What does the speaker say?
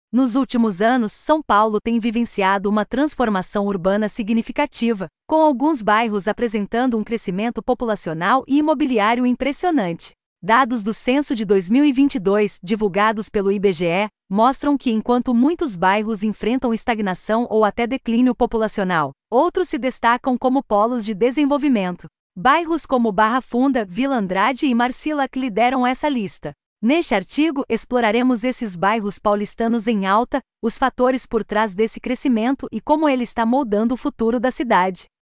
Nos últimos anos, São Paulo tem vivenciado uma transformação urbana significativa, com alguns bairros apresentando um crescimento populacional e imobiliário impressionante. Dados do censo de 2022, divulgados pelo IBGE, mostram que enquanto muitos bairros enfrentam estagnação ou até declínio populacional, outros se destacam como polos de desenvolvimento. Bairros como Barra Funda, Vila Andrade e Marcilac lideram essa lista. Neste artigo, exploraremos esses bairros paulistanos em alta, os fatores por trás desse crescimento e como ele está moldando o futuro da cidade.